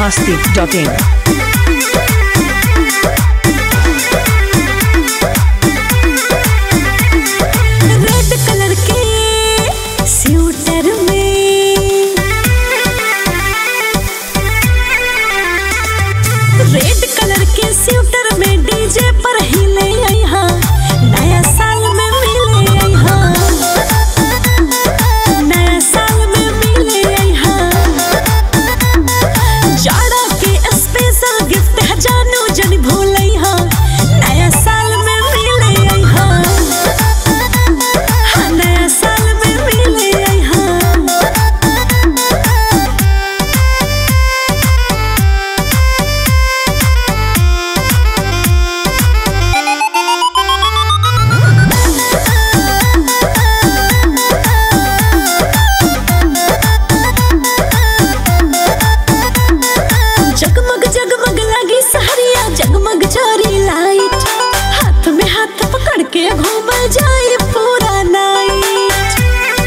biharmasti.in। Red colour के sweater में, red colour के स्वेटर में डीजे पर हिले यहाँ नया साल में मिले यहाँ, नया साल में मिले यहाँ। जाड़ा के स्पेशल गिफ्ट है जानू जन भूल यहाँ, नया साल में मिले यहाँ, हाँ नया साल में मिले यहाँ। जगमग जगमग लगी सहरिया, जगमग चोरी लाइट, हाथ में हाथ पकड़ के घूम जाए पूरा नाइट।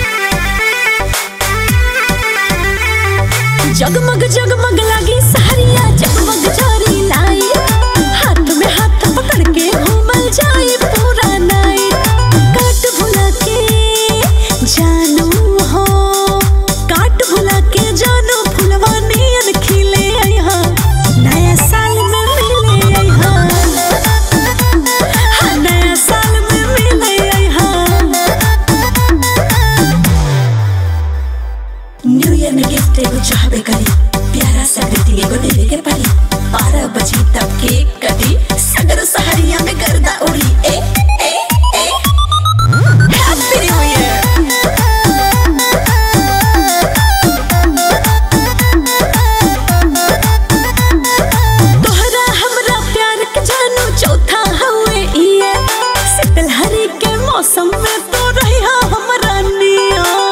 जगमग जगमग लगी सहरिया, जगमग चोरी लाइट, हाथ में हाथ पकड़ के घूम जाए पूरा नाइट। काट भुला के जानू हो, काट भुला के जानू फुलवा नियन खिले यहाँ, नया साल में मिले यहाँ, हाँ नया साल में मिले यहाँ। न्यू ईयर में गिफ्ट एगो चाहबे करी, प्यारा सा ग्रीटिंग एगो देवे के पड़ी। 12 बजे तब केक कटी, सगर सहरिया में गर्दा उड़ी। ए ए ए हैप्पी न्यू ईयर। तोहरा हमरा प्यार के जानू चौथा हुए ये, शीतल हरी के मौसम में तो रही हमरा नियन।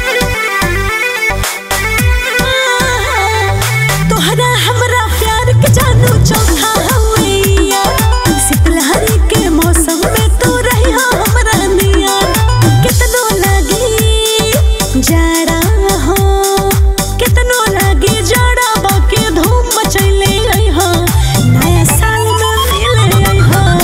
तोहरा हमरा प्यार के जानू चौथा हुए ये, शीतल हरी के मौसम में तो रही हमरा नियन। कितनो लगी जाड़ा हो, कितनो लगी जाड़ा बाकी धूम मचैले यहाँ, नया साल में मिले यहाँ,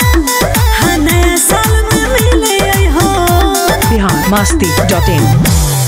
हाँ नया साल में मिले यहाँ। biharmasti.in।